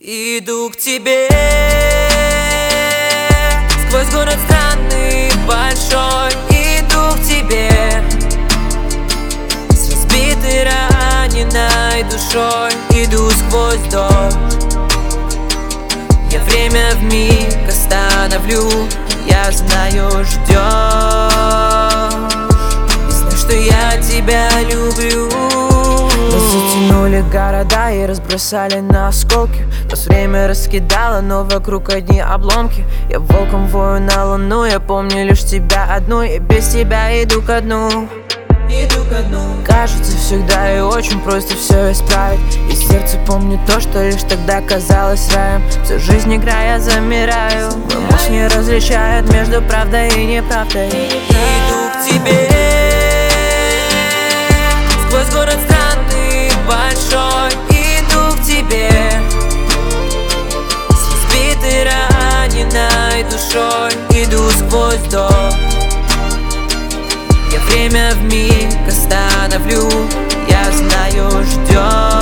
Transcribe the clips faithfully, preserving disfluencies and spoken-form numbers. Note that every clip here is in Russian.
Иду к тебе сквозь город странный, большой. Иду к тебе с разбитой, раненой душой. Иду сквозь дождь, я время вмиг остановлю. Я знаю, ждешь, и знаю, что я тебя люблю. Мы затянули города и разбросали на осколки. Нас время раскидало, но вокруг одни обломки. Я волком вою на луну, я помню лишь тебя одну. И без тебя иду ко дну. Иду ко дну. Кажется, всегда и очень просто все исправить. И сердце помнит то, что лишь тогда казалось раем. Всю жизнь играя, замираю. Мой мозг не различает между правдой и неправдой. Иду к тебе сквозь город странный, большой. Иду к тебе с разбитой, раненой душой. Иду сквозь дождь, я время вмиг остановлю. Я знаю, ждешь,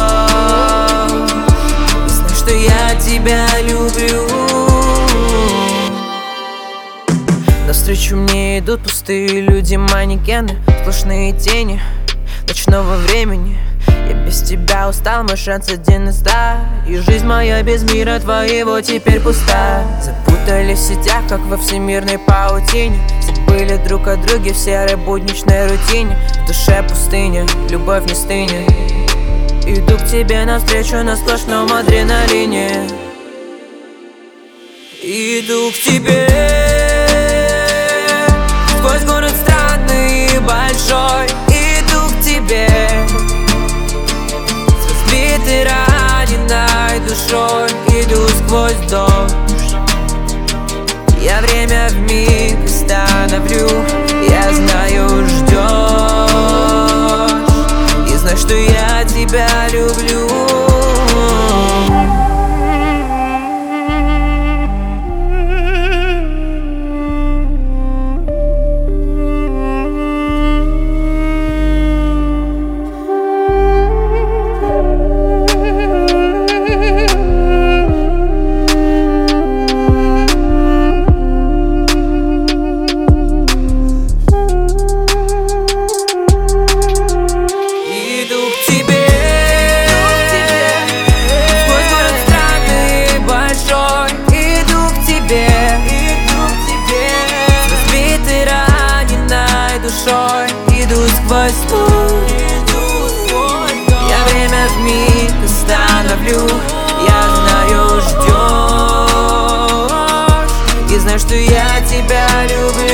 и знаю, что я тебя люблю. Навстречу мне идут пустые люди, манекены, сплошные тени ночного времени. Я без тебя устал, мой шанс один из ста. И жизнь моя без мира твоего теперь пуста. Запутались в сетях, как во всемирной паутине. Забыли друг о друге в серой будничной рутине. В душе пустыня, любовь не стынет. Иду к тебе навстречу на сплошном адреналине. Иду к тебе сквозь город странный, большой. Иду к тебе с разбитой, раненой душой. Иду сквозь дождь, я время вмиг остановлю. Я знаю, ждешь, и знаю, что я тебя люблю. Иду сквозь дождь, я время вмиг остановлю. Я знаю, ждешь, и знаю, что я тебя люблю.